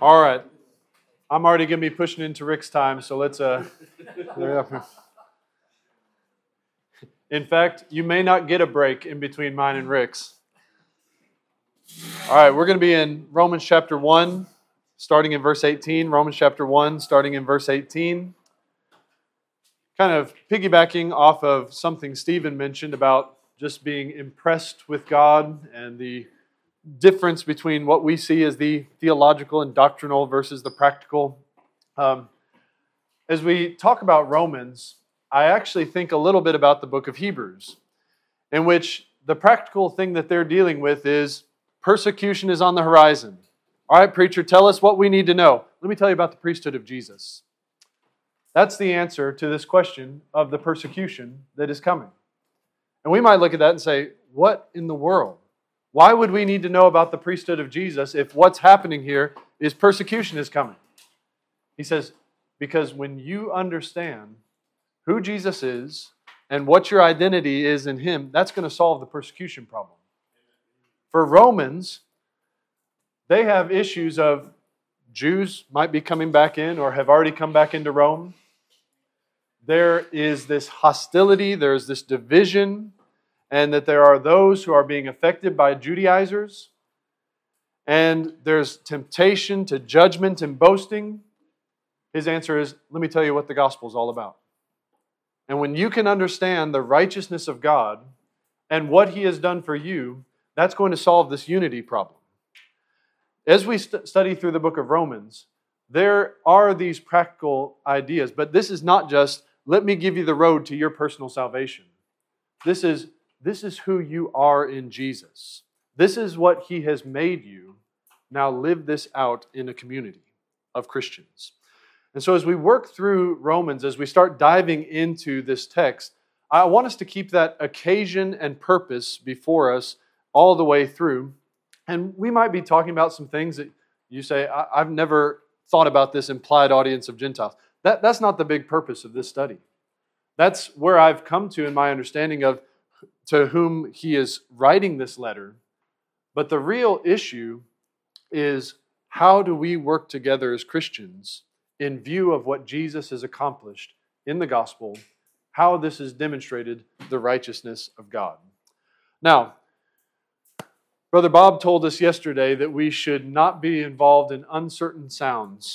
All right. I'm already going to be pushing into Rick's time, so let's... In fact, you may not get a break in between mine and Rick's. All right, we're going to be in Romans chapter 1, starting in verse 18. Romans chapter 1, starting in verse 18. Kind of piggybacking off of something Stephen mentioned about just being impressed with God and the difference between what we see as the theological and doctrinal versus the practical. As we talk about Romans, I actually think a little bit about the book of Hebrews, in which the practical thing that they're dealing with is persecution is on the horizon. All right, preacher, tell us what we need to know. Let me tell you about the priesthood of Jesus. That's the answer to this question of the persecution that is coming. And we might look at that and say, what in the world? Why would we need to know about the priesthood of Jesus if what's happening here is persecution is coming? He says, because when you understand who Jesus is and what your identity is in Him, that's going to solve the persecution problem. For Romans, they have issues of Jews might be coming back in or have already come back into Rome. There is this hostility, there's this division, and that there are those who are being affected by Judaizers, and there's temptation to judgment and boasting. His answer is, let me tell you what the gospel is all about. And when you can understand the righteousness of God and what He has done for you, that's going to solve this unity problem. As we study through the book of Romans, there are these practical ideas, but this is not just, let me give you the road to your personal salvation. This is who you are in Jesus. This is what He has made you. Now live this out in a community of Christians. And so as we work through Romans, as we start diving into this text, I want us to keep that occasion and purpose before us all the way through. And we might be talking about some things that you say, I've never thought about this implied audience of Gentiles. That's not the big purpose of this study. That's where I've come to in my understanding of to whom he is writing this letter. But the real issue is, how do we work together as Christians in view of what Jesus has accomplished in the gospel, how this has demonstrated the righteousness of God. Now, Brother Bob told us yesterday that we should not be involved in uncertain sounds.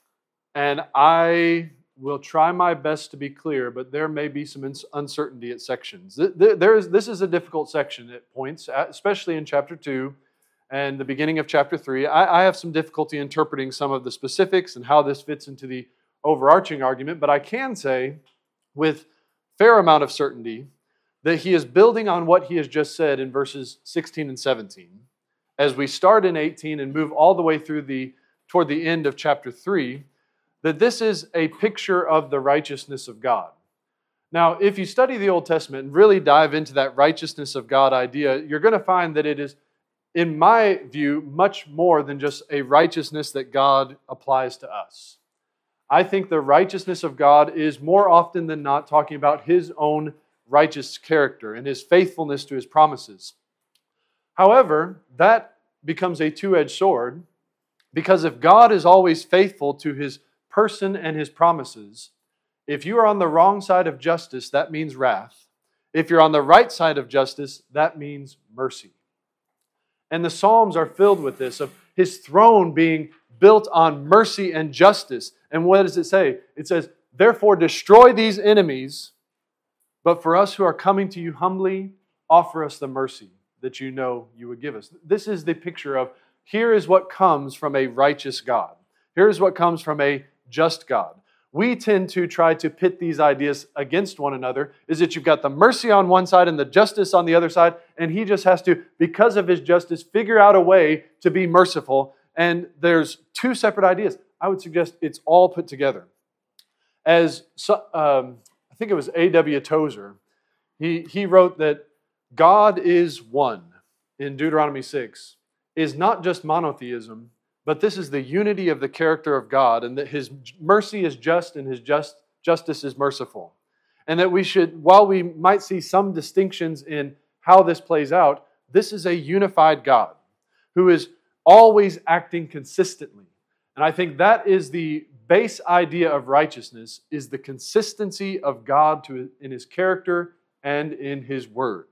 And I will try my best to be clear, but there may be some uncertainty at sections. This is a difficult section at points, especially in chapter 2 and the beginning of chapter 3. I have some difficulty interpreting some of the specifics and how this fits into the overarching argument, but I can say with fair amount of certainty that he is building on what he has just said in verses 16 and 17. As we start in 18 and move all the way through toward the end of chapter 3, that this is a picture of the righteousness of God. Now, if you study the Old Testament and really dive into that righteousness of God idea, you're going to find that it is, in my view, much more than just a righteousness that God applies to us. I think the righteousness of God is more often than not talking about His own righteous character and His faithfulness to His promises. However, that becomes a two-edged sword, because if God is always faithful to His person and His promises, if you are on the wrong side of justice, that means wrath. If you're on the right side of justice, that means mercy. And the Psalms are filled with this, of His throne being built on mercy and justice. And what does it say? It says, therefore destroy these enemies, but for us who are coming to you humbly, offer us the mercy that you know you would give us. This is the picture of, here is what comes from a righteous God. Here is what comes from a just God. We tend to try to pit these ideas against one another, is that you've got the mercy on one side and the justice on the other side, and He just has to, because of His justice, figure out a way to be merciful. And there's two separate ideas. I would suggest it's all put together. As I think it was A.W. Tozer, he wrote that God is one in Deuteronomy 6, is not just monotheism, but this is the unity of the character of God, and that His mercy is just and His justice is merciful. And that we should, while we might see some distinctions in how this plays out, this is a unified God who is always acting consistently. And I think that is the base idea of righteousness, is the consistency of God in His character and in His word.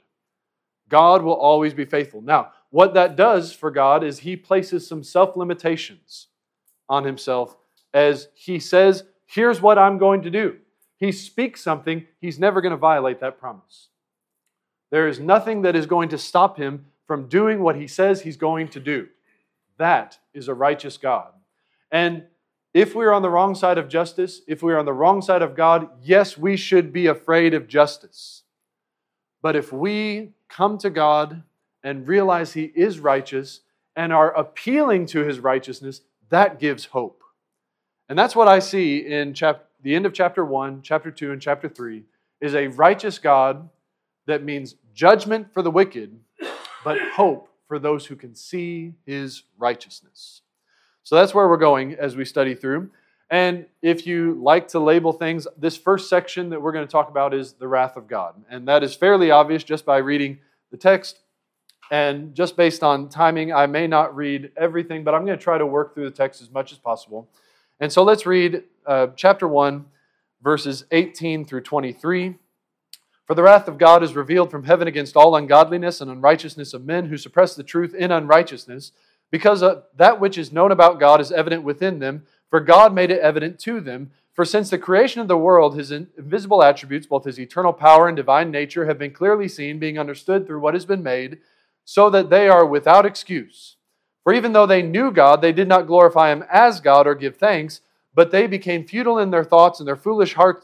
God will always be faithful. Now, what that does for God is He places some self-limitations on Himself as He says, here's what I'm going to do. He speaks something, He's never going to violate that promise. There is nothing that is going to stop Him from doing what He says He's going to do. That is a righteous God. And if we're on the wrong side of justice, if we're on the wrong side of God, yes, we should be afraid of justice. But if we come to God and realize He is righteous and are appealing to His righteousness, that gives hope. And that's what I see in the end of chapter 1, chapter 2, and chapter 3, is a righteous God that means judgment for the wicked, but hope for those who can see His righteousness. So that's where we're going as we study through. And if you like to label things, this first section that we're going to talk about is the wrath of God. And that is fairly obvious just by reading the text. And just based on timing, I may not read everything, but I'm going to try to work through the text as much as possible. And so let's read chapter 1, verses 18 through 23. For the wrath of God is revealed from heaven against all ungodliness and unrighteousness of men who suppress the truth in unrighteousness, because that which is known about God is evident within them, for God made it evident to them. For since the creation of the world, His invisible attributes, both His eternal power and divine nature, have been clearly seen, being understood through what has been made, so that they are without excuse. For even though they knew God, they did not glorify Him as God or give thanks, but they became futile in their thoughts, and their foolish heart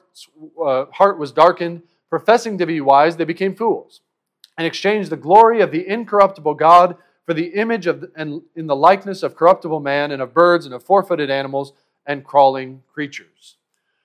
was darkened. Professing to be wise, they became fools, and exchanged the glory of the incorruptible God for the image of and in the likeness of corruptible man, and of birds, and of four-footed animals, and crawling creatures.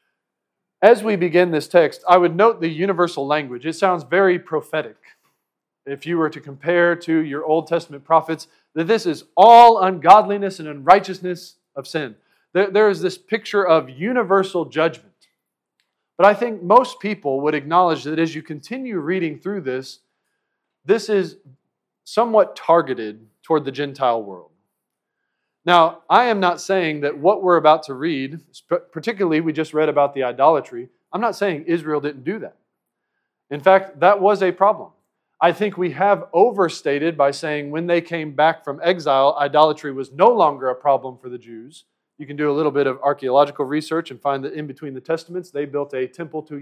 As we begin this text, I would note the universal language. It sounds very prophetic. If you were to compare to your Old Testament prophets, that this is all ungodliness and unrighteousness of sin. There is this picture of universal judgment. But I think most people would acknowledge that as you continue reading through this, this is somewhat targeted toward the Gentile world. Now, I am not saying that what we're about to read, particularly we just read about the idolatry, I'm not saying Israel didn't do that. In fact, that was a problem. I think we have overstated by saying when they came back from exile, idolatry was no longer a problem for the Jews. You can do a little bit of archaeological research and find that in between the Testaments, they built a temple to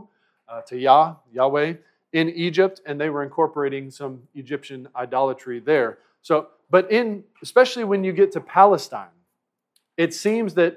Yahweh, in Egypt, and they were incorporating some Egyptian idolatry there. But especially when you get to Palestine, it seems that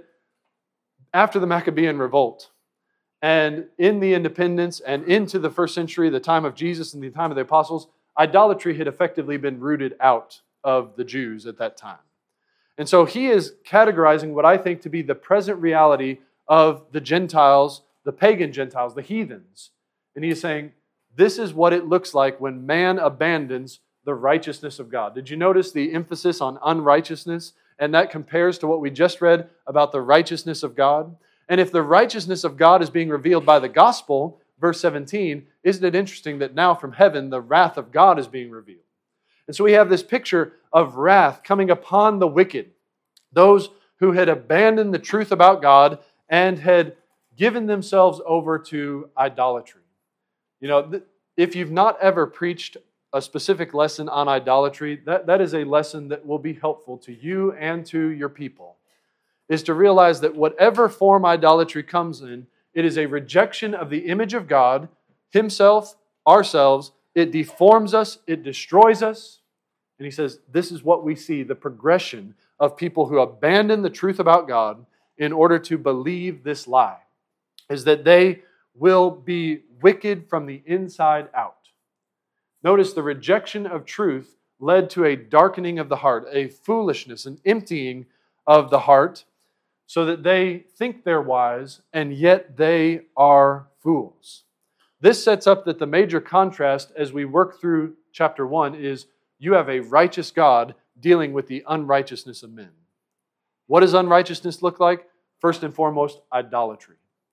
after the Maccabean revolt, and in the independence and into the first century, the time of Jesus and the time of the apostles, idolatry had effectively been rooted out of the Jews at that time. And so he is categorizing what I think to be the present reality of the Gentiles, the pagan Gentiles, the heathens. And he is saying, this is what it looks like when man abandons the righteousness of God. Did you notice the emphasis on unrighteousness? And that compares to what we just read about the righteousness of God. And if the righteousness of God is being revealed by the gospel, verse 17, isn't it interesting that now from heaven the wrath of God is being revealed? And so we have this picture of wrath coming upon the wicked, those who had abandoned the truth about God and had given themselves over to idolatry. You know, if you've not ever preached a specific lesson on idolatry, that is a lesson that will be helpful to you and to your people, is to realize that whatever form idolatry comes in, it is a rejection of the image of God, Himself, ourselves. It deforms us, it destroys us. And he says, this is what we see, the progression of people who abandon the truth about God in order to believe this lie, is that they will be wicked from the inside out. Notice the rejection of truth led to a darkening of the heart, a foolishness, an emptying of the heart, so that they think they're wise, and yet they are fools. This sets up that the major contrast as we work through chapter 1 is you have a righteous God dealing with the unrighteousness of men. What does unrighteousness look like? First and foremost, idolatry.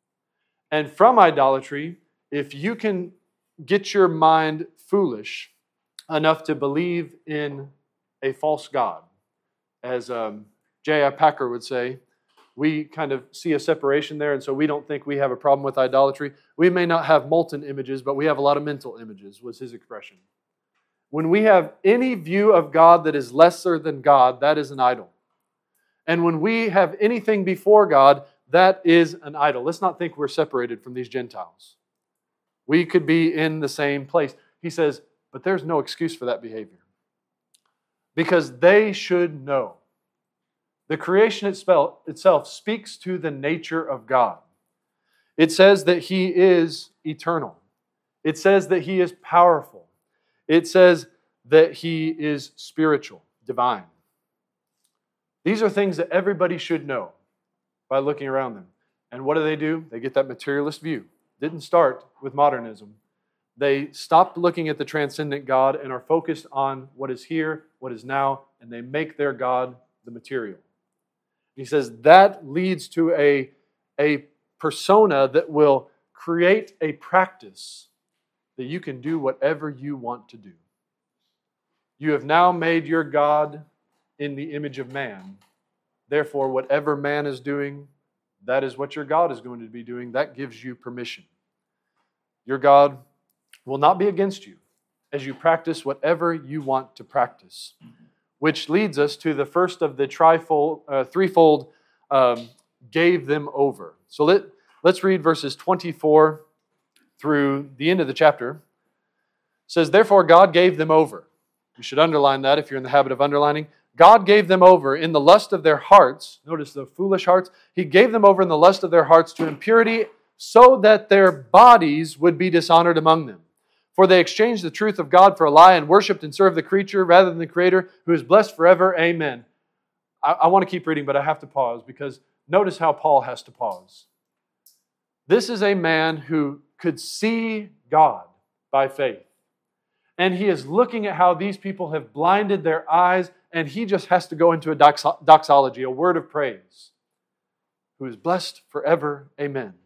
And from idolatry, if you can get your mind foolish enough to believe in a false God, as J.I. Packer would say, we kind of see a separation there, and so we don't think we have a problem with idolatry. We may not have molten images, but we have a lot of mental images, was his expression. When we have any view of God that is lesser than God, that is an idol. And when we have anything before God, that is an idol. Let's not think we're separated from these Gentiles. We could be in the same place. He says, but there's no excuse for that behavior. Because they should know. The creation itself speaks to the nature of God. It says that He is eternal. It says that He is powerful. It says that He is spiritual, divine. These are things that everybody should know by looking around them. And what do? They get that materialist view. Didn't start with modernism. They stopped looking at the transcendent God and are focused on what is here, what is now, and they make their God the material. He says that leads to a persona that will create a practice that you can do whatever you want to do. You have now made your God in the image of man. Therefore, whatever man is doing, that is what your God is going to be doing. That gives you permission. Your God will not be against you as you practice whatever you want to practice. Which leads us to the first of the threefold gave them over. So let's read verses 24 through the end of the chapter. It says, therefore God gave them over. You should underline that if you're in the habit of underlining. God gave them over in the lust of their hearts. Notice the foolish hearts. He gave them over in the lust of their hearts to impurity so that their bodies would be dishonored among them. For they exchanged the truth of God for a lie and worshipped and served the creature rather than the Creator, who is blessed forever. Amen. I want to keep reading, but I have to pause because notice how Paul has to pause. This is a man who could see God by faith. And he is looking at how these people have blinded their eyes, and he just has to go into a doxology, a word of praise. Who is blessed forever. Amen.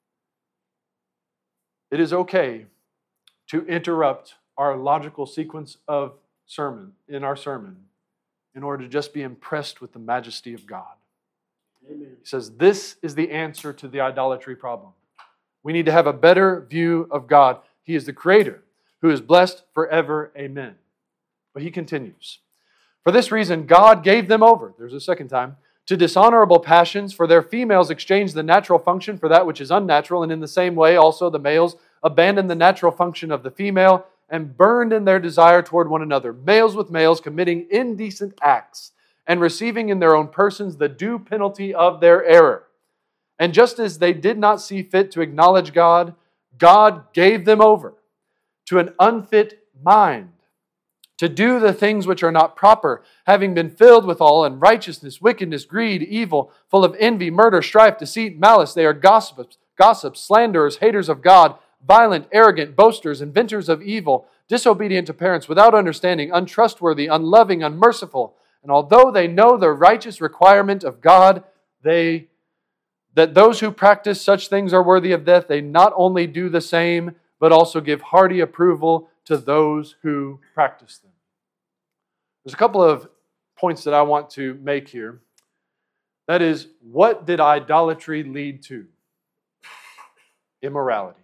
It is okay to interrupt our logical sequence of sermon in order to just be impressed with the majesty of God. Amen. He says this is the answer to the idolatry problem. We need to have a better view of God. He is the Creator who is blessed forever. Amen. But he continues. For this reason, God gave them over, there's a second time, to dishonorable passions, for their females exchanged the natural function for that which is unnatural, and in the same way also the males abandoned the natural function of the female and burned in their desire toward one another, males with males committing indecent acts and receiving in their own persons the due penalty of their error. And just as they did not see fit to acknowledge God, God gave them over to an unfit mind, to do the things which are not proper, having been filled with all unrighteousness, wickedness, greed, evil, full of envy, murder, strife, deceit, malice. They are gossips, slanderers, haters of God, violent, arrogant, boasters, inventors of evil, disobedient to parents, without understanding, untrustworthy, unloving, unmerciful. And although they know the righteous requirement of God, that those who practice such things are worthy of death, they not only do the same, but also give hearty approval to those who practice them. There's a couple of points that I want to make here. That is, what did idolatry lead to? Immorality.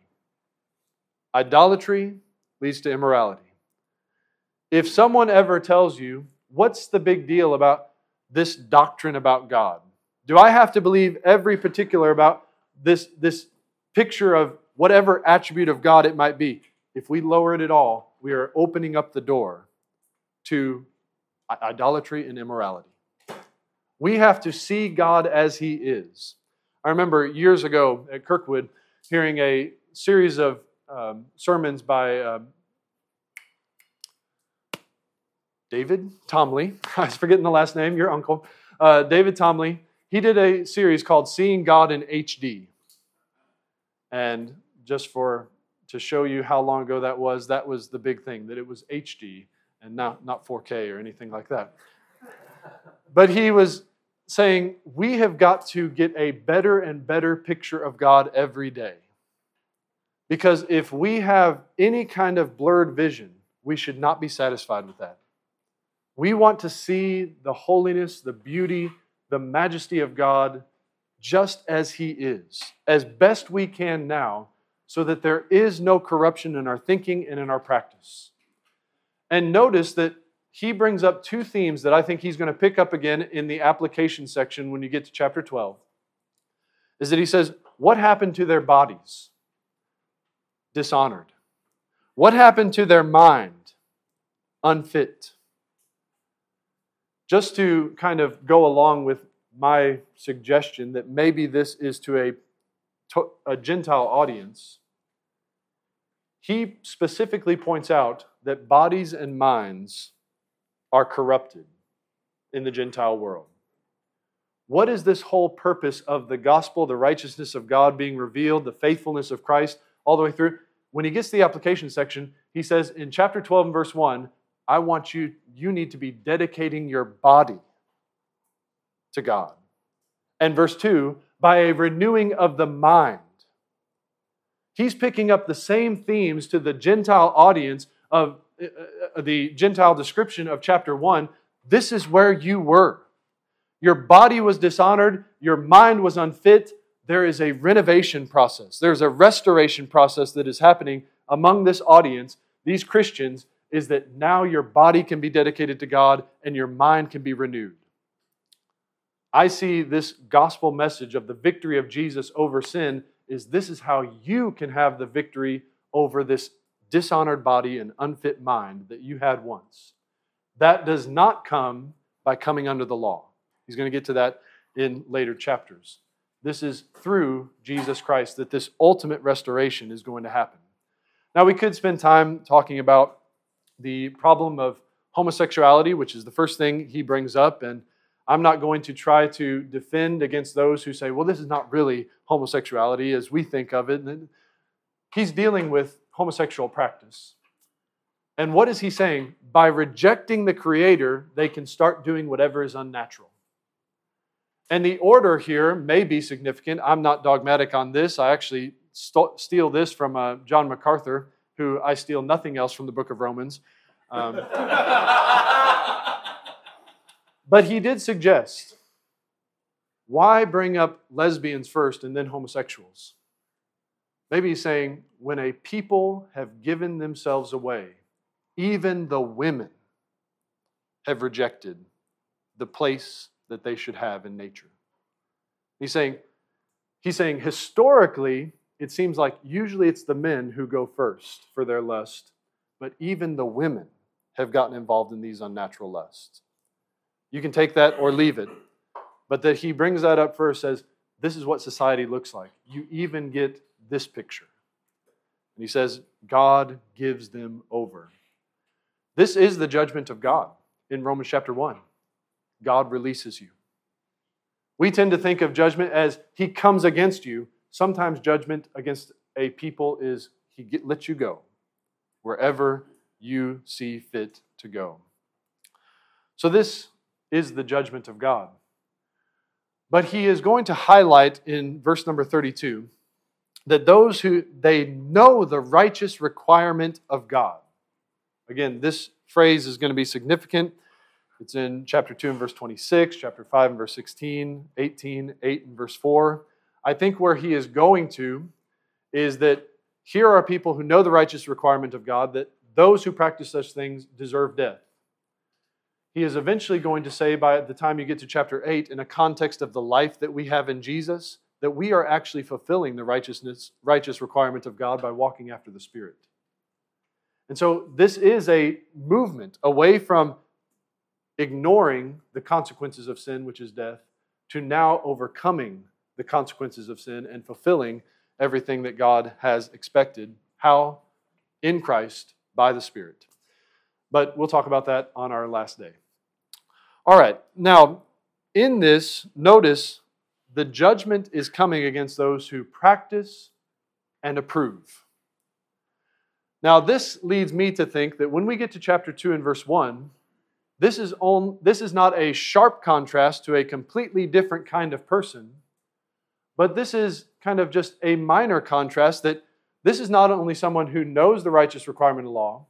Idolatry leads to immorality. If someone ever tells you, what's the big deal about this doctrine about God? Do I have to believe every particular about this picture of whatever attribute of God it might be? If we lower it at all, we are opening up the door to idolatry and immorality. We have to see God as He is. I remember years ago at Kirkwood hearing a series of sermons by David Tomley. I was forgetting the last name, your uncle. David Tomley. He did a series called Seeing God in HD. And just to show you how long ago that was the big thing, that it was HD and not 4K or anything like that. But he was saying, we have got to get a better and better picture of God every day. Because if we have any kind of blurred vision, we should not be satisfied with that. We want to see the holiness, the beauty, the majesty of God just as He is, as best we can now, so that there is no corruption in our thinking and in our practice. And notice that he brings up two themes that I think he's going to pick up again in the application section when you get to chapter 12. Is that he says, what happened to their bodies? Dishonored. What happened to their mind? Unfit. Just to kind of go along with my suggestion that maybe this is to a Gentile audience, he specifically points out that bodies and minds are corrupted in the Gentile world. What is this whole purpose of the gospel, the righteousness of God being revealed, the faithfulness of Christ, all the way through? When he gets to the application section, he says in chapter 12 and verse 1, I want you need to be dedicating your body to God. And verse 2, by a renewing of the mind. He's picking up the same themes to the Gentile audience of the Gentile description of chapter 1. This is where you were. Your body was dishonored. Your mind was unfit. There is a renovation process. There's a restoration process that is happening among this audience, these Christians, is that now your body can be dedicated to God and your mind can be renewed. I see this gospel message of the victory of Jesus over sin is this is how you can have the victory over this dishonored body and unfit mind that you had once. That does not come by coming under the law. He's going to get to that in later chapters. This is through Jesus Christ that this ultimate restoration is going to happen. Now, we could spend time talking about the problem of homosexuality, which is the first thing he brings up, and I'm not going to try to defend against those who say, well, this is not really homosexuality as we think of it. And he's dealing with homosexual practice. And what is he saying? By rejecting the Creator, they can start doing whatever is unnatural. And the order here may be significant. I'm not dogmatic on this. I actually steal this from John MacArthur, who I steal nothing else from the book of Romans. But he did suggest, why bring up lesbians first and then homosexuals? Maybe he's saying, when a people have given themselves away, even the women have rejected the place that they should have in nature. He's saying historically, it seems like usually it's the men who go first for their lust, but even the women have gotten involved in these unnatural lusts. You can take that or leave it, but that he brings that up first, says, this is what society looks like. You even get this picture. And he says, God gives them over. This is the judgment of God in Romans chapter 1. God releases you. We tend to think of judgment as he comes against you. Sometimes judgment against a people is he lets you go wherever you see fit to go. So this is the judgment of God. But he is going to highlight in verse number 32 that those who they know the righteous requirement of God. Again, this phrase is going to be significant. It's in chapter 2 and verse 26, chapter 5 and verse 16, 18, 8 and verse 4. I think where he is going to is that here are people who know the righteous requirement of God, that those who practice such things deserve death. He is eventually going to say by the time you get to chapter 8, in a context of the life that we have in Jesus, that we are actually fulfilling the righteous requirement of God by walking after the Spirit. And so this is a movement away from ignoring the consequences of sin, which is death, to now overcoming the consequences of sin and fulfilling everything that God has expected. How? In Christ, by the Spirit. But we'll talk about that on our last day. All right, now in this, notice the judgment is coming against those who practice and approve. Now this leads me to think that when we get to chapter 2 and verse 1, this is not a sharp contrast to a completely different kind of person, but this is kind of just a minor contrast that this is not only someone who knows the righteous requirement of law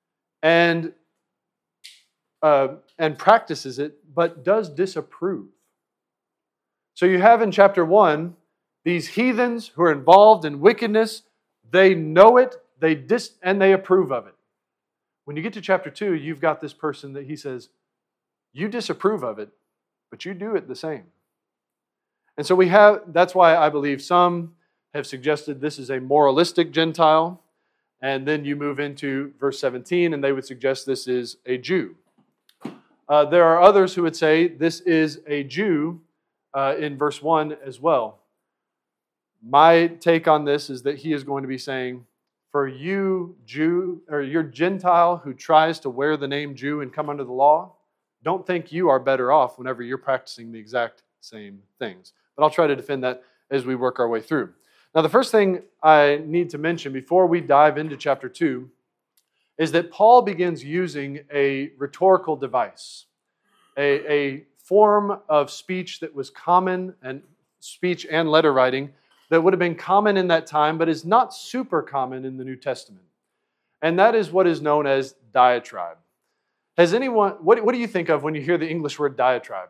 and practices it, but does disapprove So you have in chapter 1, these heathens who are involved in wickedness, they know it, and they approve of it. When you get to chapter 2, you've got this person that he says, you disapprove of it, but you do it the same. And so that's why I believe some have suggested this is a moralistic Gentile, and then you move into verse 17, and they would suggest this is a Jew. There are others who would say this is a Jew in verse 1 as well. My take on this is that he is going to be saying, for you Jew, or you're Gentile who tries to wear the name Jew and come under the law, don't think you are better off whenever you're practicing the exact same things. But I'll try to defend that as we work our way through. Now, the first thing I need to mention before we dive into chapter 2 is that Paul begins using a rhetorical device, a form of speech that was common, and speech and letter writing, that would have been common in that time, but is not super common in the New Testament. And that is what is known as diatribe. Has anyone, what do you think of when you hear the English word diatribe?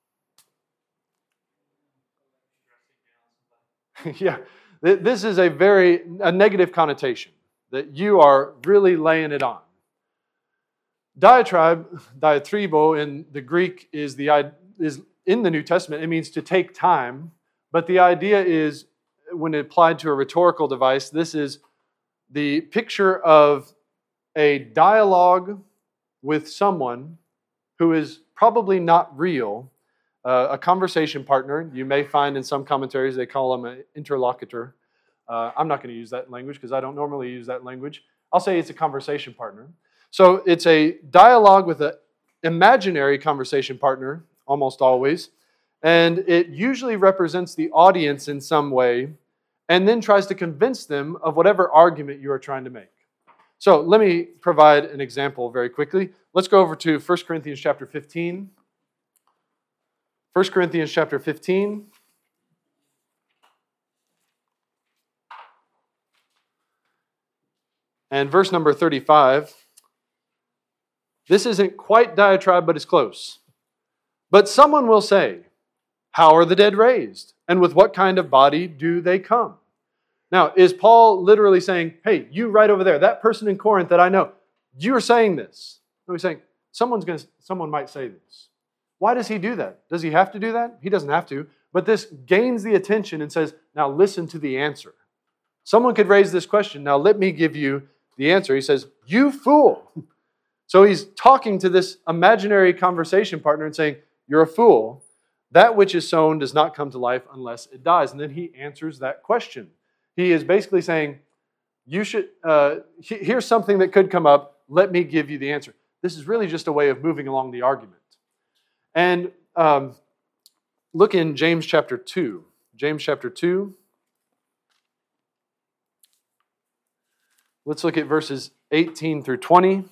Yeah, this is a negative connotation, that you are really laying it on. Diatribe, diatribo in the Greek is in the New Testament, it means to take time, but the idea is, when applied to a rhetorical device, this is the picture of a dialogue with someone who is probably not real, a conversation partner. You may find in some commentaries they call him an interlocutor. I'm not going to use that language because I don't normally use that language. I'll say it's a conversation partner. So it's a dialogue with an imaginary conversation partner, almost always, and it usually represents the audience in some way and then tries to convince them of whatever argument you are trying to make. So let me provide an example very quickly. Let's go over to 1 Corinthians chapter 15. 1 Corinthians chapter 15. And verse number 35. This isn't quite diatribe, but it's close. But someone will say, how are the dead raised? And with what kind of body do they come? Now, is Paul literally saying, hey, you right over there, that person in Corinth that I know, you are saying this? No, he's saying, someone might say this. Why does he do that? Does he have to do that? He doesn't have to. But this gains the attention and says, now listen to the answer. Someone could raise this question. Now let me give you the answer. He says, you fool. So he's talking to this imaginary conversation partner and saying, you're a fool. That which is sown does not come to life unless it dies. And then he answers that question. He is basically saying, here's something that could come up. Let me give you the answer. This is really just a way of moving along the argument. And look in James chapter 2. James chapter 2. Let's look at verses 18 through 20. It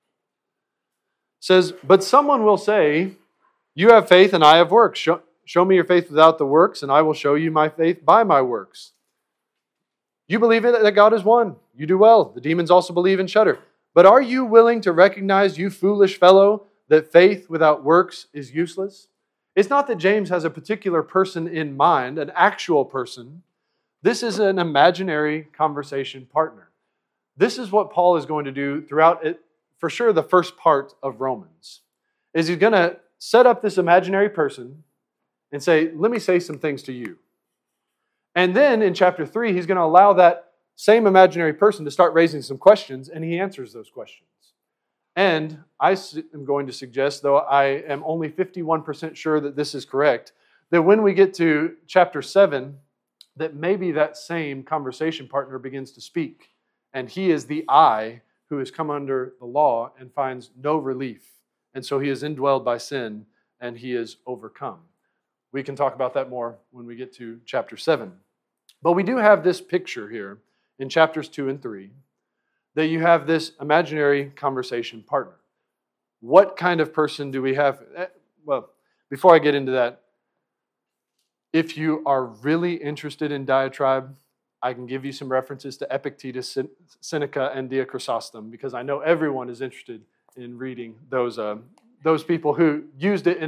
says, but someone will say, you have faith and I have works. Show me your faith without the works, and I will show you my faith by my works. You believe that God is one. You do well. The demons also believe and shudder. But are you willing to recognize, you foolish fellow, that faith without works is useless? It's not that James has a particular person in mind, an actual person. This is an imaginary conversation partner. This is what Paul is going to do throughout it, for sure the first part of Romans. Is he's going to set up this imaginary person and say, let me say some things to you. And then in chapter 3, he's going to allow that same imaginary person to start raising some questions, and he answers those questions. And I am going to suggest, though I am only 51% sure that this is correct, that when we get to chapter 7, that maybe that same conversation partner begins to speak, and he is the I who has come under the law and finds no relief. And so he is indwelled by sin, and he is overcome. We can talk about that more when we get to chapter 7. But we do have this picture here in chapters 2 and 3 that you have this imaginary conversation partner. What kind of person do we have? Well, before I get into that, if you are really interested in diatribe, I can give you some references to Epictetus, Seneca, and Diachrysostom, because I know everyone is interested in reading those people who used it in a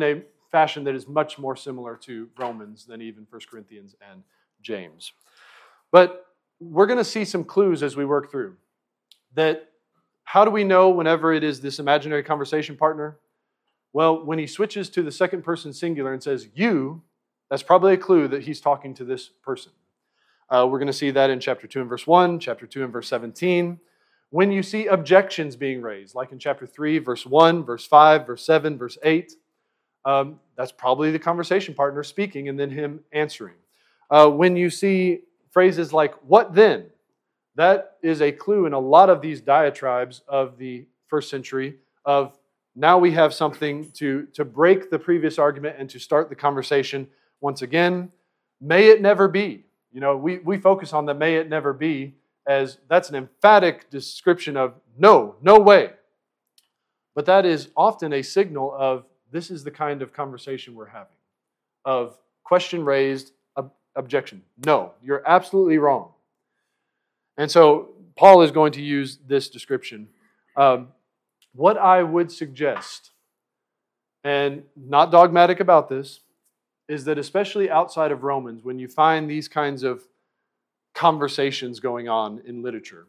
fashion that is much more similar to Romans than even 1 Corinthians and James. But we're going to see some clues as we work through. That how do we know whenever it is this imaginary conversation partner? Well, when he switches to the second person singular and says you, that's probably a clue that he's talking to this person. We're going to see that in chapter 2 and verse 1, chapter 2 and verse 17. When you see objections being raised, like in chapter 3, verse 1, verse 5, verse 7, verse 8, that's probably the conversation partner speaking and then him answering. When you see phrases like, what then? That is a clue in a lot of these diatribes of the first century of now we have something to break the previous argument and to start the conversation once again. May it never be. You know, we focus on the may it never be as that's an emphatic description of no way. But that is often a signal of this is the kind of conversation we're having. Of question raised, objection. No, you're absolutely wrong. And so Paul is going to use this description. What I would suggest, and not dogmatic about this, is that especially outside of Romans, when you find these kinds of conversations going on in literature,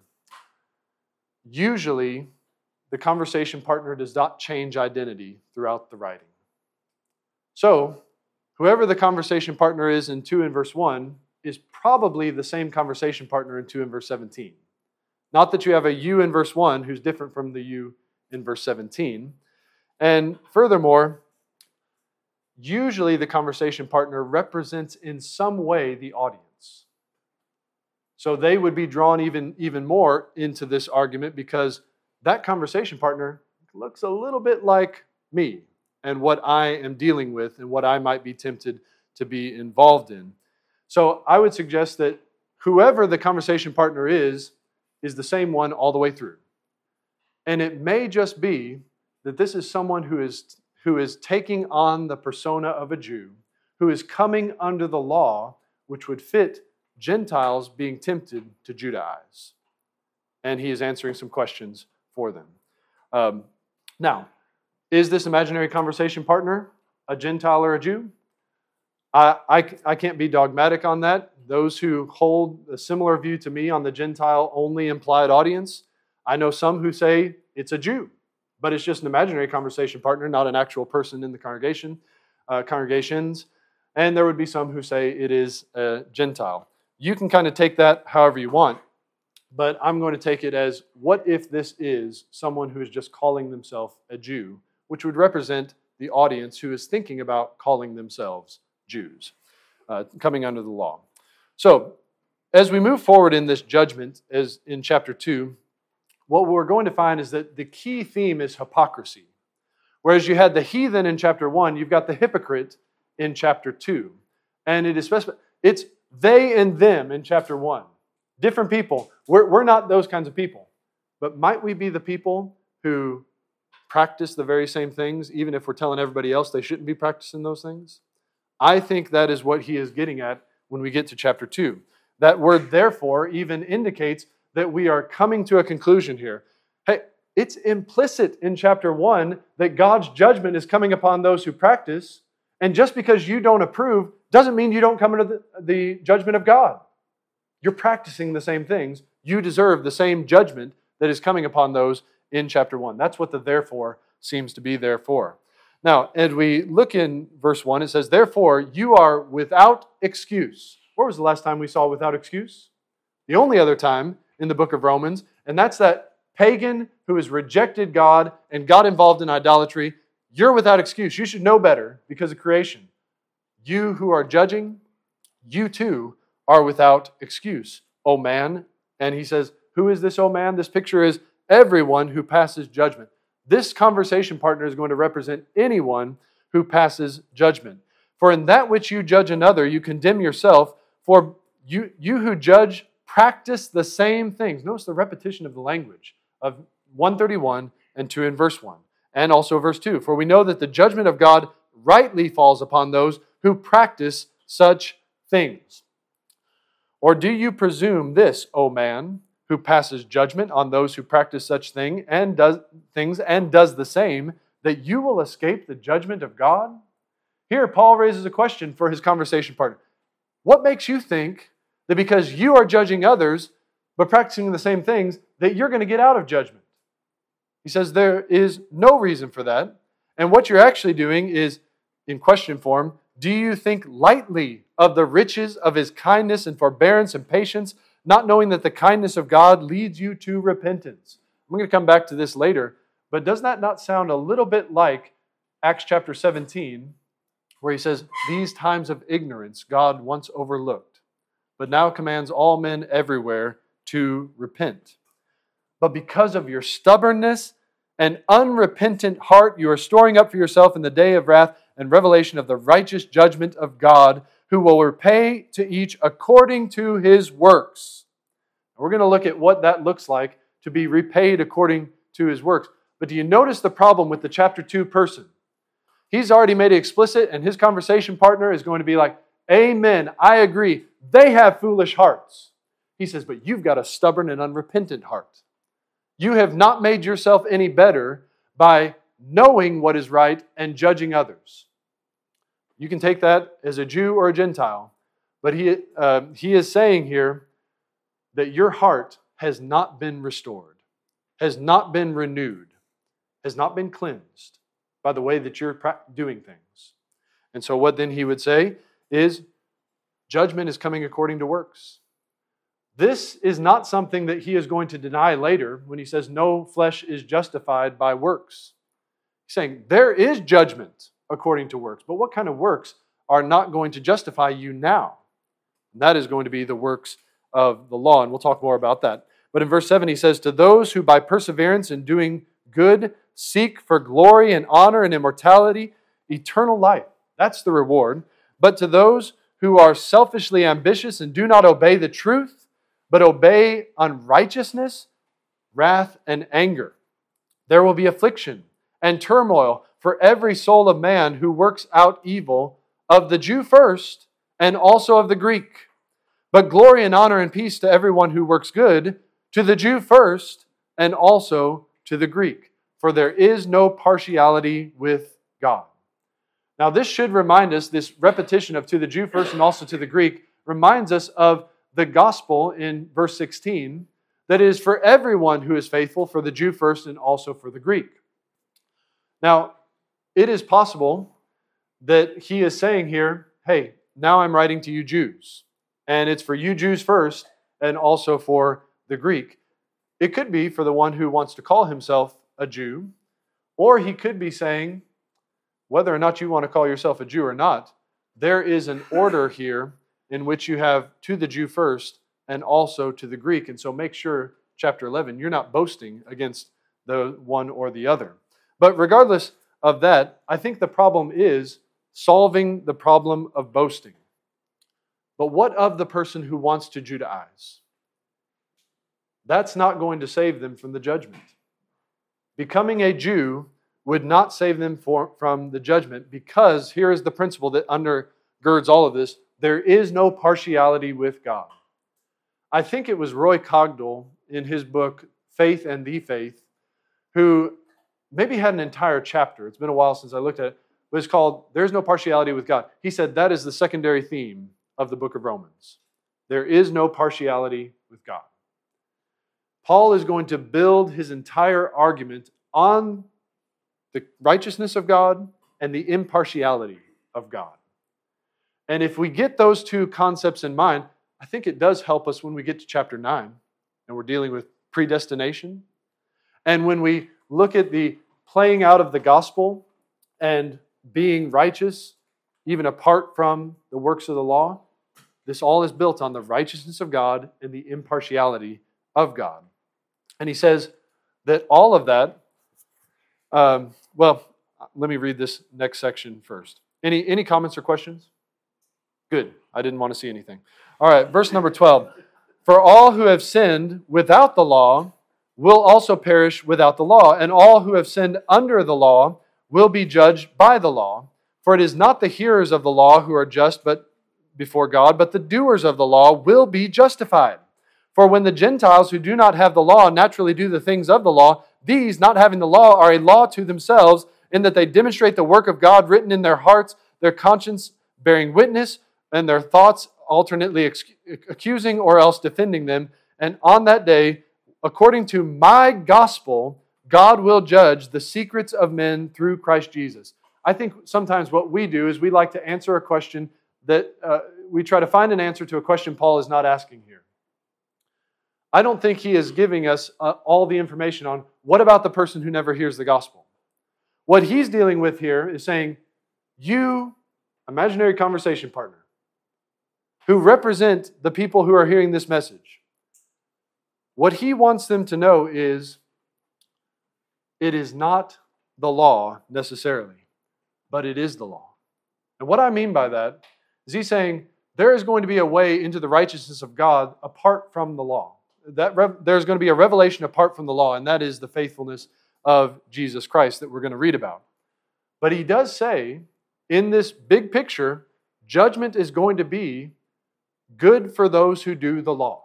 usually the conversation partner does not change identity throughout the writing. So, whoever the conversation partner is in 2 and verse 1 is probably the same conversation partner in 2 and verse 17. Not that you have a you in verse 1 who's different from the you in verse 17. And furthermore, usually the conversation partner represents in some way the audience. So they would be drawn even more into this argument because that conversation partner looks a little bit like me and what I am dealing with and what I might be tempted to be involved in. So I would suggest that whoever the conversation partner is the same one all the way through. And it may just be that this is someone who is taking on the persona of a Jew, who is coming under the law, which would fit Gentiles being tempted to Judaize. And he is answering some questions for them. Now, is this imaginary conversation partner a Gentile or a Jew? I can't be dogmatic on that. Those who hold a similar view to me on the Gentile-only implied audience, I know some who say it's a Jew, but it's just an imaginary conversation partner, not an actual person in the congregations. And there would be some who say it is a Gentile. You can kind of take that however you want, but I'm going to take it as, what if this is someone who is just calling themselves a Jew, which would represent the audience who is thinking about calling themselves Jews, coming under the law. So, as we move forward in this judgment, as in chapter 2, what we're going to find is that the key theme is hypocrisy. Whereas you had the heathen in chapter 1, you've got the hypocrite in chapter 2. And it's they and them in chapter 1. Different people. We're not those kinds of people. But might we be the people who practice the very same things, even if we're telling everybody else they shouldn't be practicing those things? I think that is what he is getting at when we get to chapter 2. That word, therefore, even indicates that we are coming to a conclusion here. Hey, it's implicit in chapter 1 that God's judgment is coming upon those who practice, and just because you don't approve doesn't mean you don't come into the judgment of God. You're practicing the same things. You deserve the same judgment that is coming upon those in chapter 1. That's what the therefore seems to be there for. Now, as we look in verse 1, it says, therefore, you are without excuse. Where was the last time we saw without excuse? The only other time in the book of Romans, and that's that pagan who has rejected God and got involved in idolatry. You're without excuse. You should know better because of creation. You who are judging, you too are without excuse, O man. And he says, who is this, O man? This picture is everyone who passes judgment. This conversation partner is going to represent anyone who passes judgment. For in that which you judge another, you condemn yourself. For you who judge practice the same things. Notice the repetition of the language of 131 and 2 in verse 1. And also verse 2. For we know that the judgment of God rightly falls upon those who practice such things. Or do you presume this, O man, who passes judgment on those who practice such things and does the same, that you will escape the judgment of God? Here, Paul raises a question for his conversation partner. What makes you think that because you are judging others, but practicing the same things, that you're going to get out of judgment? He says there is no reason for that. And what you're actually doing is, in question form, do you think lightly of the riches of His kindness and forbearance and patience, not knowing that the kindness of God leads you to repentance? I'm going to come back to this later, but does that not sound a little bit like Acts chapter 17, where he says, these times of ignorance God once overlooked, but now commands all men everywhere to repent. But because of your stubbornness and unrepentant heart, you are storing up for yourself in the day of wrath and revelation of the righteous judgment of God, who will repay to each according to his works. We're going to look at what that looks like to be repaid according to his works. But do you notice the problem with the chapter 2 person? He's already made it explicit, and his conversation partner is going to be like, amen, I agree. They have foolish hearts. He says, but you've got a stubborn and unrepentant heart. You have not made yourself any better by knowing what is right and judging others. You can take that as a Jew or a Gentile, but he is saying here that your heart has not been restored, has not been renewed, has not been cleansed by the way that you're doing things. And so what then he would say is, judgment is coming according to works. This is not something that he is going to deny later when he says no flesh is justified by works. He's saying there is judgment according to works, but what kind of works are not going to justify you now? And that is going to be the works of the law, and we'll talk more about that. But in verse 7 he says, to those who by perseverance in doing good seek for glory and honor and immortality, eternal life. That's the reward. But to those who are selfishly ambitious and do not obey the truth, but obey unrighteousness, wrath, and anger, there will be affliction and turmoil for every soul of man who works out evil, of the Jew first, and also of the Greek. But glory and honor and peace to everyone who works good, to the Jew first, and also to the Greek. For there is no partiality with God. Now this should remind us, this repetition of to the Jew first and also to the Greek, reminds us of the gospel in verse 16, that is for everyone who is faithful, for the Jew first and also for the Greek. Now, it is possible that he is saying here, hey, now I'm writing to you Jews, and it's for you Jews first and also for the Greek. It could be for the one who wants to call himself a Jew, or he could be saying, whether or not you want to call yourself a Jew or not, there is an order here in which you have to the Jew first and also to the Greek. And so make sure, chapter 11, you're not boasting against the one or the other. But regardless of that, I think the problem is solving the problem of boasting. But what of the person who wants to Judaize? That's not going to save them from the judgment. Becoming a Jew would not save them from the judgment, because here is the principle that undergirds all of this. There is no partiality with God. I think it was Roy Cogdell in his book, Faith and the Faith, who maybe had an entire chapter. It's been a while since I looked at it. But it's called, There's No Partiality with God. He said that is the secondary theme of the book of Romans. There is no partiality with God. Paul is going to build his entire argument on the righteousness of God and the impartiality of God. And if we get those two concepts in mind, I think it does help us when we get to chapter 9 and we're dealing with predestination. And when we look at the playing out of the gospel and being righteous, even apart from the works of the law, this all is built on the righteousness of God and the impartiality of God. And he says that all of that, let me read this next section first. Any comments or questions? Good. I didn't want to see anything. All right, verse number 12. For all who have sinned without the law will also perish without the law, and all who have sinned under the law will be judged by the law. For it is not the hearers of the law who are just but before God, but the doers of the law will be justified. For when the Gentiles who do not have the law naturally do the things of the law, these, not having the law, are a law to themselves, in that they demonstrate the work of God written in their hearts, their conscience bearing witness, and their thoughts alternately accusing or else defending them. And on that day, according to my gospel, God will judge the secrets of men through Christ Jesus. I think sometimes what we do is we like to answer a question that we try to find an answer to a question Paul is not asking here. I don't think he is giving us all the information on what about the person who never hears the gospel. What he's dealing with here is saying, you, imaginary conversation partner, who represent the people who are hearing this message, what he wants them to know is it is not the law necessarily, but it is the law. And what I mean by that is he's saying there is going to be a way into the righteousness of God apart from the law. There's going to be a revelation apart from the law, and that is the faithfulness of Jesus Christ that we're going to read about. But he does say, in this big picture, judgment is going to be good for those who do the law,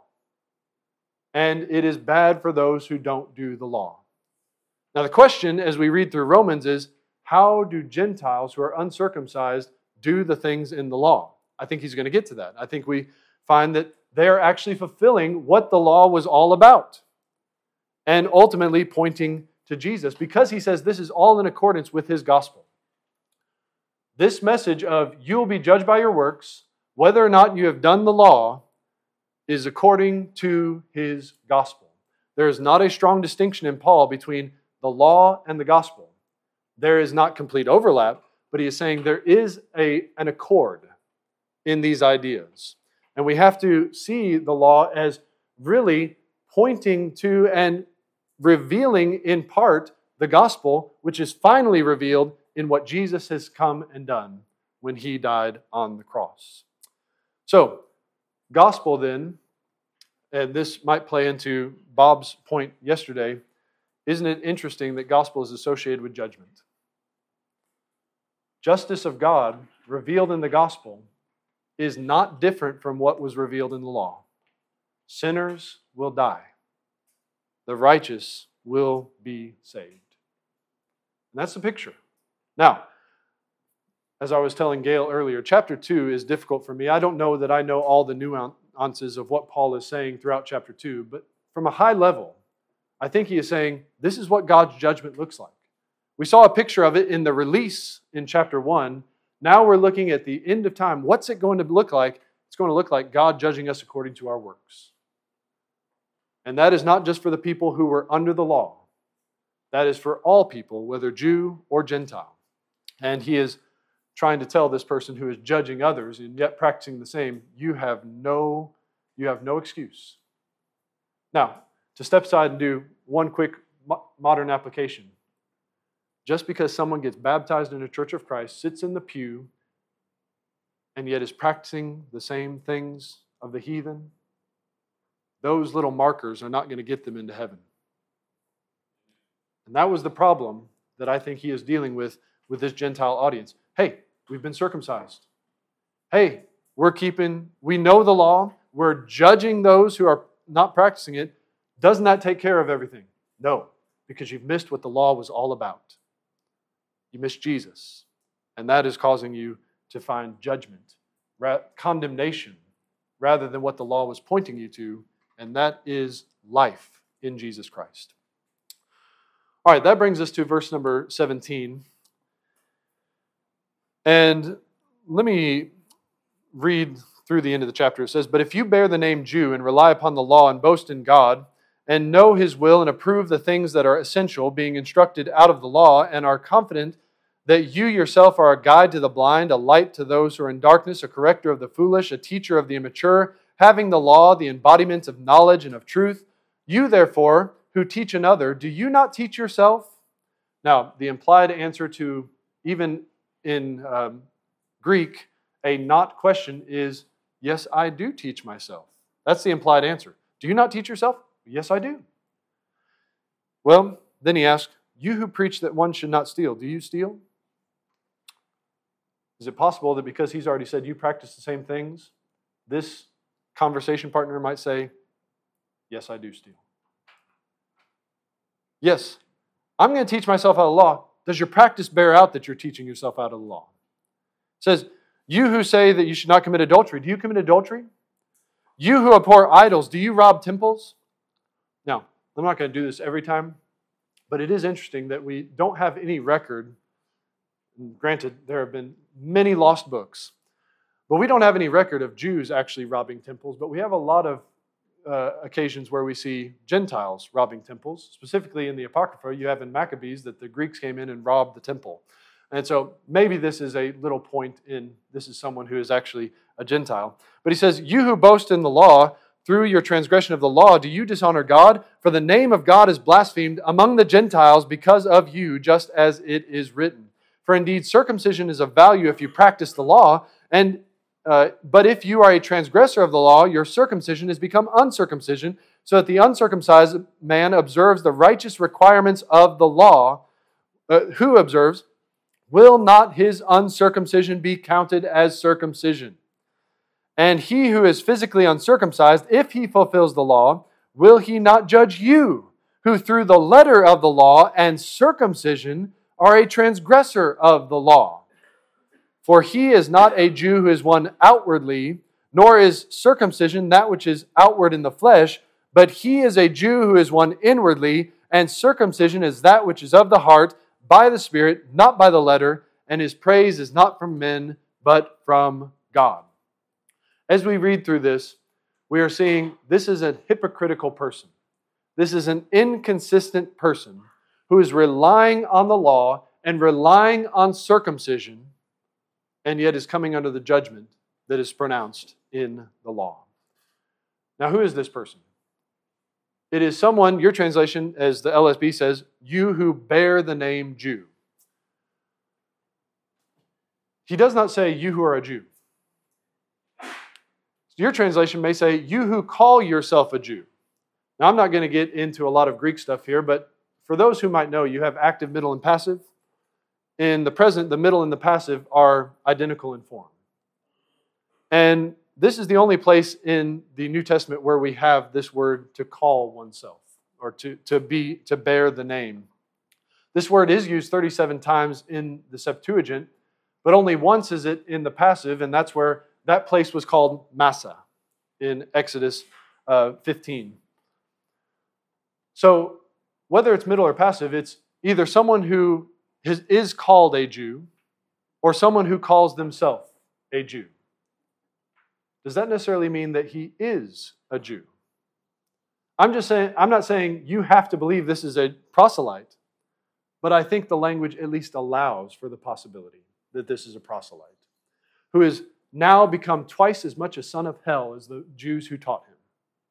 and it is bad for those who don't do the law. Now the question as we read through Romans is, how do Gentiles who are uncircumcised do the things in the law? I think he's going to get to that. I think we find that they are actually fulfilling what the law was all about and ultimately pointing to Jesus because he says this is all in accordance with his gospel. This message of you will be judged by your works, whether or not you have done the law, is according to his gospel. There is not a strong distinction in Paul between the law and the gospel. There is not complete overlap, but he is saying there is an accord in these ideas. And we have to see the law as really pointing to and revealing in part the gospel, which is finally revealed in what Jesus has come and done when he died on the cross. So, gospel then, and this might play into Bob's point yesterday, isn't it interesting that gospel is associated with judgment? Justice of God revealed in the gospel is not different from what was revealed in the law. Sinners will die. The righteous will be saved. And that's the picture. Now, as I was telling Gail earlier, chapter 2 is difficult for me. I don't know that I know all the nuances of what Paul is saying throughout chapter 2, but from a high level, I think he is saying this is what God's judgment looks like. We saw a picture of it in the release in chapter 1. Now we're looking at the end of time. What's it going to look like? It's going to look like God judging us according to our works. And that is not just for the people who were under the law. That is for all people, whether Jew or Gentile. And he is trying to tell this person who is judging others and yet practicing the same, you have no excuse. Now, to step aside and do one quick modern application. Just because someone gets baptized in a Church of Christ, sits in the pew, and yet is practicing the same things of the heathen, those little markers are not going to get them into heaven. And that was the problem that I think he is dealing with this Gentile audience. Hey, we've been circumcised. Hey, we know the law. We're judging those who are not practicing it. Doesn't that take care of everything? No, because you've missed what the law was all about. You missed Jesus. And that is causing you to find judgment, condemnation, rather than what the law was pointing you to, and that is life in Jesus Christ. All right, that brings us to verse number 17. And let me read through the end of the chapter. It says, "But if you bear the name Jew and rely upon the law and boast in God, and know his will and approve the things that are essential, being instructed out of the law, and are confident that you yourself are a guide to the blind, a light to those who are in darkness, a corrector of the foolish, a teacher of the immature, having the law, the embodiment of knowledge and of truth, you therefore who teach another, do you not teach yourself?" Now, the implied answer to, even in Greek, a not question is, yes, I do teach myself. That's the implied answer. Do you not teach yourself? Yes, I do. Well, then he asked, you who preach that one should not steal, do you steal? Is it possible that because he's already said you practice the same things, this conversation partner might say, yes, I do steal. Yes, I'm going to teach myself out of the law. Does your practice bear out that you're teaching yourself out of the law? says, you who say that you should not commit adultery, do you commit adultery? You who abhor idols, do you rob temples? Now, I'm not going to do this every time, but it is interesting that we don't have any record. Granted, there have been many lost books, but we don't have any record of Jews actually robbing temples, but we have a lot of occasions where we see Gentiles robbing temples. Specifically in the Apocrypha, you have in Maccabees that the Greeks came in and robbed the temple. And so maybe this is a little point in, this is someone who is actually a Gentile. But he says, you who boast in the law, through your transgression of the law, do you dishonor God? For the name of God is blasphemed among the Gentiles because of you, just as it is written. For indeed, circumcision is of value if you practice the law, but if you are a transgressor of the law, your circumcision has become uncircumcision, so that the uncircumcised man observes the righteous requirements of the law. Who observes? Will not his uncircumcision be counted as circumcision? And he who is physically uncircumcised, if he fulfills the law, will he not judge you, who through the letter of the law and circumcision are a transgressor of the law? For he is not a Jew who is one outwardly, nor is circumcision that which is outward in the flesh, but he is a Jew who is one inwardly, and circumcision is that which is of the heart, by the Spirit, not by the letter, and his praise is not from men, but from God. As we read through this, we are seeing this is a hypocritical person. This is an inconsistent person who is relying on the law and relying on circumcision, and yet is coming under the judgment that is pronounced in the law. Now, who is this person? It is someone, your translation, as the LSB says, you who bear the name Jew. He does not say, you who are a Jew. Your translation may say, you who call yourself a Jew. Now, I'm not going to get into a lot of Greek stuff here, but for those who might know, you have active, middle, and passive. In the present, the middle and the passive are identical in form. And this is the only place in the New Testament where we have this word to call oneself, or to bear the name. This word is used 37 times in the Septuagint, but only once is it in the passive, and that's where that place was called Massa in Exodus 15. So whether it's middle or passive, it's either someone who is called a Jew or someone who calls themselves a Jew. Does that necessarily mean that he is a Jew? I'm not saying you have to believe this is a proselyte, but I think the language at least allows for the possibility that this is a proselyte who has now become twice as much a son of hell as the Jews who taught him.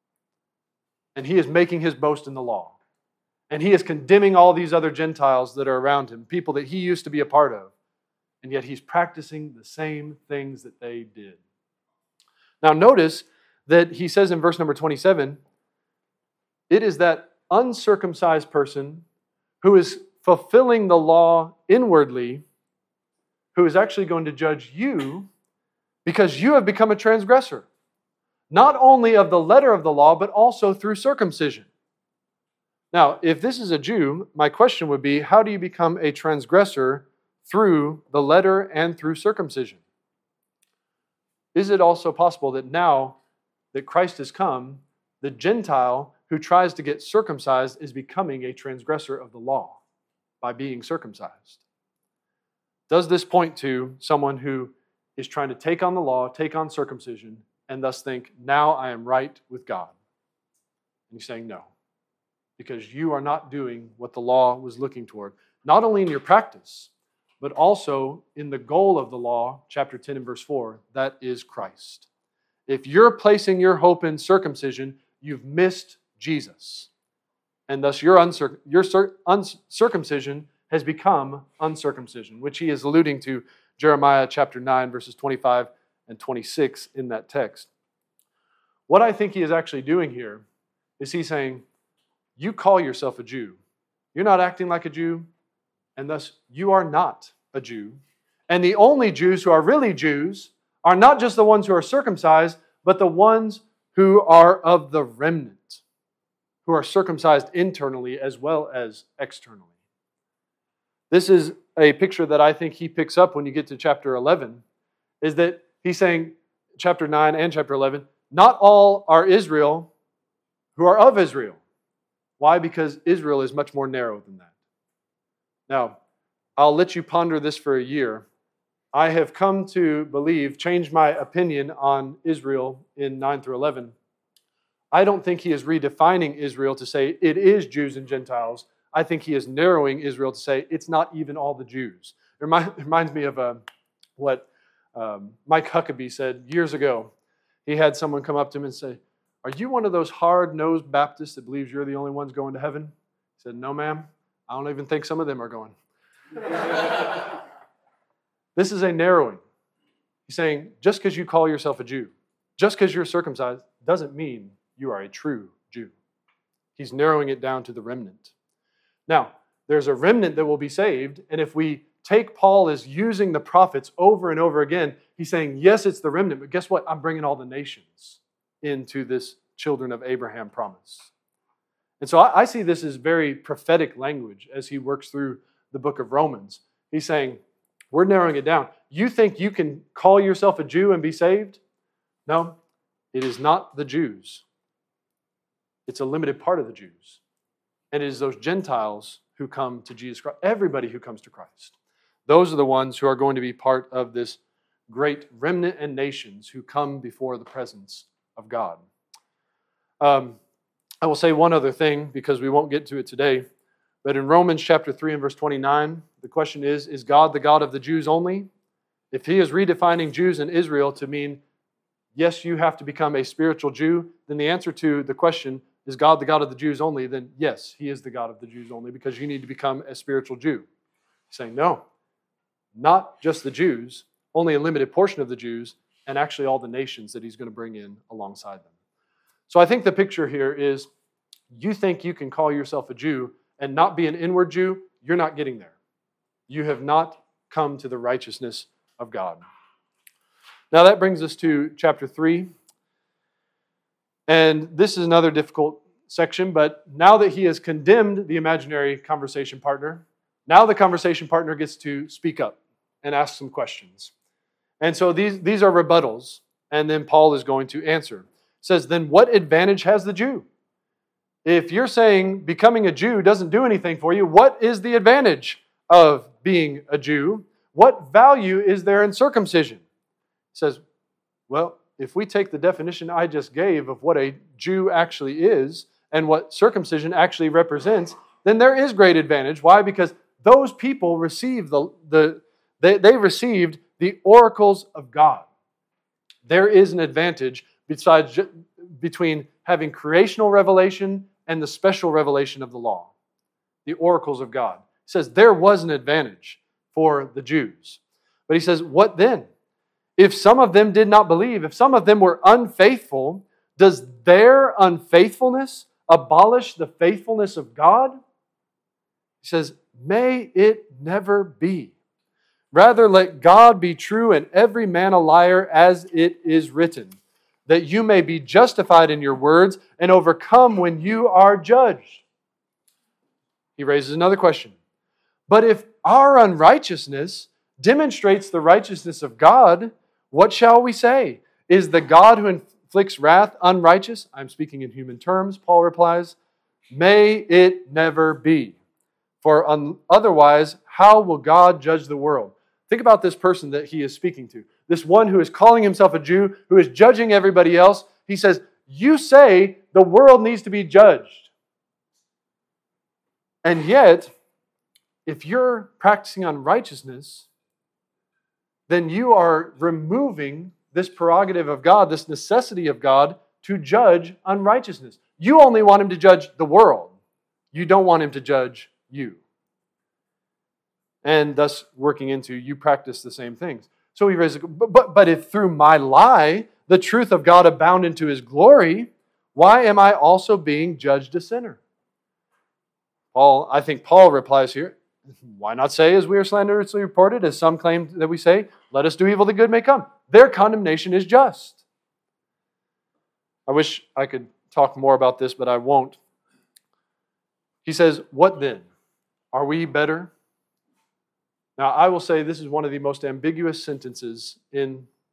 And he is making his boast in the law. And he is condemning all these other Gentiles that are around him, people that he used to be a part of. And yet he's practicing the same things that they did. Now notice that he says in verse number 27, it is that uncircumcised person who is fulfilling the law inwardly who is actually going to judge you because you have become a transgressor, not only of the letter of the law, but also through circumcision. Now, if this is a Jew, my question would be, how do you become a transgressor through the letter and through circumcision? Is it also possible that now that Christ has come, the Gentile who tries to get circumcised is becoming a transgressor of the law by being circumcised? Does this point to someone who is trying to take on the law, take on circumcision, and thus think, now I am right with God? And he's saying no. Because you are not doing what the law was looking toward. Not only in your practice, but also in the goal of the law, chapter 10 and verse 4, that is Christ. If you're placing your hope in circumcision, you've missed Jesus. And thus your uncircumcision has become uncircumcision, which he is alluding to Jeremiah chapter 9, verses 25 and 26 in that text. What I think he is actually doing here is he's saying, you call yourself a Jew. You're not acting like a Jew, and thus you are not a Jew. And the only Jews who are really Jews are not just the ones who are circumcised, but the ones who are of the remnant, who are circumcised internally as well as externally. This is a picture that I think he picks up when you get to chapter 11, is that he's saying, chapter 9 and chapter 11, not all are Israel who are of Israel. Why? Because Israel is much more narrow than that. Now, I'll let you ponder this for a year. I have come to believe, change my opinion on Israel in 9 through 11. I don't think he is redefining Israel to say it is Jews and Gentiles. I think he is narrowing Israel to say it's not even all the Jews. It reminds me of what Mike Huckabee said years ago. He had someone come up to him and say, "Are you one of those hard-nosed Baptists that believes you're the only ones going to heaven?" He said, "No, ma'am. I don't even think some of them are going." This is a narrowing. He's saying, just because you call yourself a Jew, just because you're circumcised, doesn't mean you are a true Jew. He's narrowing it down to the remnant. Now, there's a remnant that will be saved, and if we take Paul as using the prophets over and over again, he's saying, yes, it's the remnant, but guess what? I'm bringing all the nations into this children of Abraham promise. And so I see this as very prophetic language as he works through the book of Romans. He's saying, we're narrowing it down. You think you can call yourself a Jew and be saved? No, it is not the Jews. It's a limited part of the Jews. And it is those Gentiles who come to Jesus Christ. Everybody who comes to Christ. Those are the ones who are going to be part of this great remnant and nations who come before the presence of God. I will say one other thing because we won't get to it today. But in Romans chapter 3 and verse 29, the question is God the God of the Jews only? If he is redefining Jews and Israel to mean, yes, you have to become a spiritual Jew, then the answer to the question, is God the God of the Jews only? Then yes, he is the God of the Jews only because you need to become a spiritual Jew. He's saying, no, not just the Jews, only a limited portion of the Jews, and actually all the nations that he's going to bring in alongside them. So I think the picture here is, you think you can call yourself a Jew and not be an inward Jew, you're not getting there. You have not come to the righteousness of God. Now that brings us to chapter 3. And this is another difficult section, but now that he has condemned the imaginary conversation partner, now the conversation partner gets to speak up and ask some questions. And so these are rebuttals, and then Paul is going to answer. It says, then what advantage has the Jew? If you're saying becoming a Jew doesn't do anything for you, what is the advantage of being a Jew? What value is there in circumcision? It says, well, if we take the definition I just gave of what a Jew actually is and what circumcision actually represents, then there is great advantage. Why? Because those people received they received the oracles of God. There is an advantage between having creational revelation and the special revelation of the law, the oracles of God. He says there was an advantage for the Jews. But he says, what then? If some of them did not believe, if some of them were unfaithful, does their unfaithfulness abolish the faithfulness of God? He says, may it never be. Rather, let God be true and every man a liar, as it is written, that you may be justified in your words and overcome when you are judged. He raises another question. But if our unrighteousness demonstrates the righteousness of God, what shall we say? Is the God who inflicts wrath unrighteous? I'm speaking in human terms, Paul replies. May it never be. For otherwise, how will God judge the world? Think about this person that he is speaking to. This one who is calling himself a Jew, who is judging everybody else. He says, you say the world needs to be judged. And yet, if you're practicing unrighteousness, then you are removing this prerogative of God, this necessity of God to judge unrighteousness. You only want him to judge the world. You don't want him to judge you. And thus working into you practice the same things. So he raises, but if through my lie the truth of God abound into his glory, why am I also being judged a sinner? I think Paul replies here, why not say, as we are slanderously reported, as some claim that we say, let us do evil that good may come. Their condemnation is just. I wish I could talk more about this, but I won't. He says, what then? Are we better? Now, I will say this is one of the most ambiguous sentences in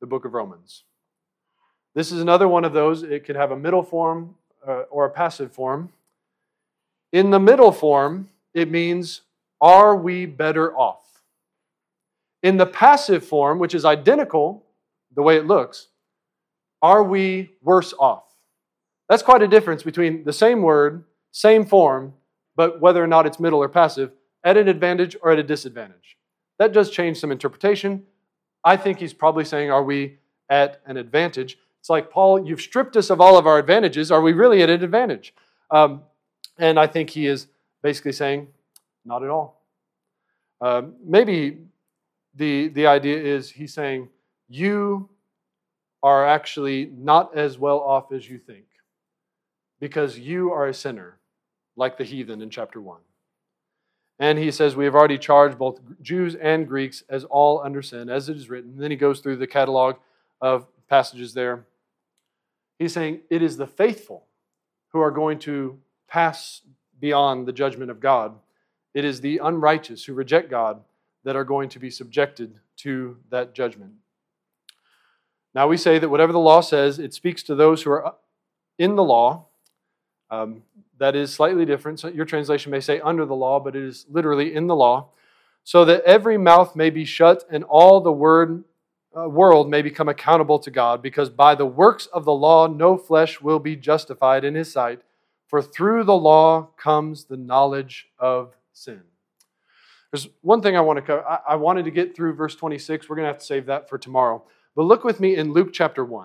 the book of Romans. This is another one of those. It could have a middle form or a passive form. In the middle form, it means, are we better off? In the passive form, which is identical, the way it looks, are we worse off? That's quite a difference between the same word, same form, but whether or not it's middle or passive, at an advantage or at a disadvantage. That does change some interpretation. I think he's probably saying, are we at an advantage? It's like, Paul, you've stripped us of all of our advantages. Are we really at an advantage? And I think he is basically saying, not at all. Maybe the idea is he's saying, you are actually not as well off as you think, because you are a sinner, like the heathen in chapter 1. And he says, we have already charged both Jews and Greeks as all under sin, as it is written. And then he goes through the catalog of passages there. He's saying, it is the faithful who are going to pass beyond the judgment of God. It is the unrighteous who reject God that are going to be subjected to that judgment. Now we say that whatever the law says, it speaks to those who are in the law. That is slightly different. So your translation may say under the law, but it is literally in the law. So that every mouth may be shut and all the world may become accountable to God, because by the works of the law no flesh will be justified in His sight, for through the law comes the knowledge of sin. There's one thing I want to cover. I wanted to get through verse 26. We're going to have to save that for tomorrow. But look with me in Luke chapter 1.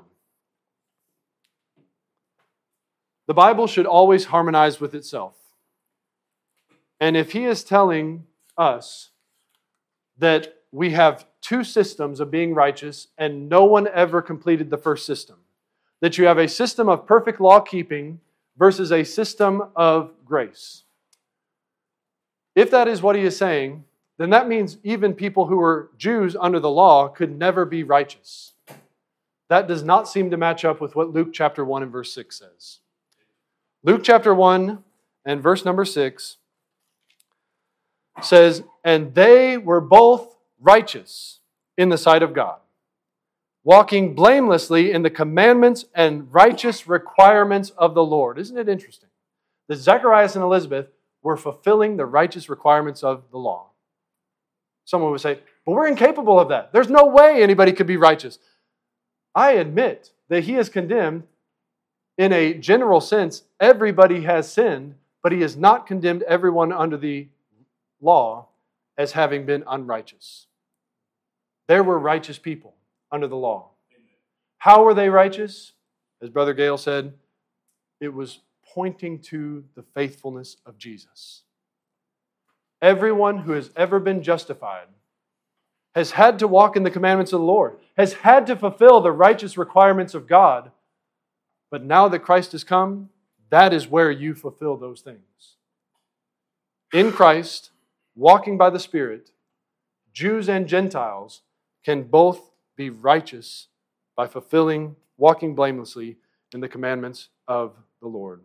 The Bible should always harmonize with itself. And if he is telling us that we have two systems of being righteous and no one ever completed the first system, that you have a system of perfect law keeping versus a system of grace. If that is what he is saying, then that means even people who were Jews under the law could never be righteous. That does not seem to match up with what Luke chapter 1 and verse 6 says. Luke chapter 1 and verse number 6 says, and they were both righteous in the sight of God, walking blamelessly in the commandments and righteous requirements of the Lord. Isn't it interesting that Zacharias and Elizabeth were fulfilling the righteous requirements of the law? Someone would say, but we're incapable of that. There's no way anybody could be righteous. I admit that he is condemned in a general sense. Everybody has sinned, but he has not condemned everyone under the law as having been unrighteous. There were righteous people under the law. How were they righteous? As Brother Gale said, it was pointing to the faithfulness of Jesus. Everyone who has ever been justified has had to walk in the commandments of the Lord, has had to fulfill the righteous requirements of God. But now that Christ has come, that is where you fulfill those things. In Christ, walking by the Spirit, Jews and Gentiles can both be righteous by walking blamelessly in the commandments of the Lord.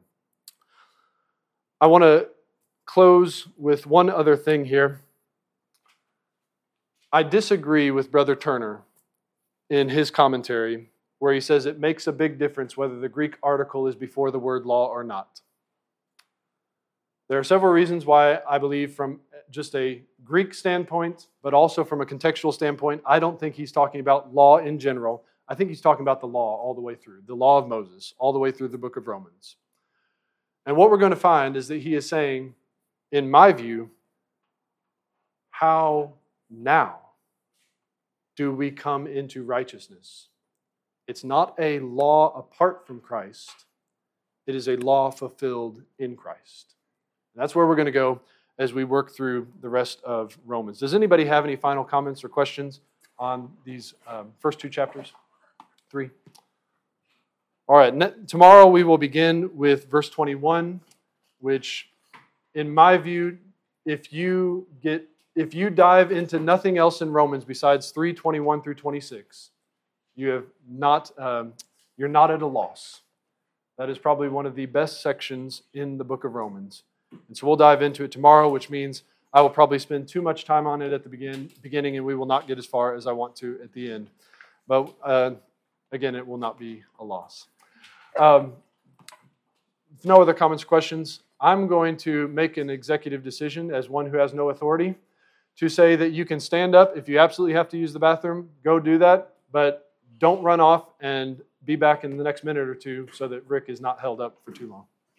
I want to close with one other thing here. I disagree with Brother Turner in his commentary where he says it makes a big difference whether the Greek article is before the word law or not. There are several reasons why I believe from just a Greek standpoint, but also from a contextual standpoint, I don't think he's talking about law in general. I think he's talking about the law all the way through, the law of Moses, all the way through the book of Romans. And what we're going to find is that he is saying, in my view, how now do we come into righteousness? It's not a law apart from Christ. It is a law fulfilled in Christ. And that's where we're going to go as we work through the rest of Romans. Does anybody have any final comments or questions on these first two chapters? 3. All right, tomorrow we will begin with verse 21, which, in my view, if you dive into nothing else in Romans besides 3:21 through 26, you're not at a loss. That is probably one of the best sections in the book of Romans. And so we'll dive into it tomorrow, which means I will probably spend too much time on it at the beginning, and we will not get as far as I want to at the end. But again, it will not be a loss. If no other comments or questions, I'm going to make an executive decision as one who has no authority to say that you can stand up. If you absolutely have to use the bathroom, go do that. But don't run off and be back in the next minute or two so that Rick is not held up for too long.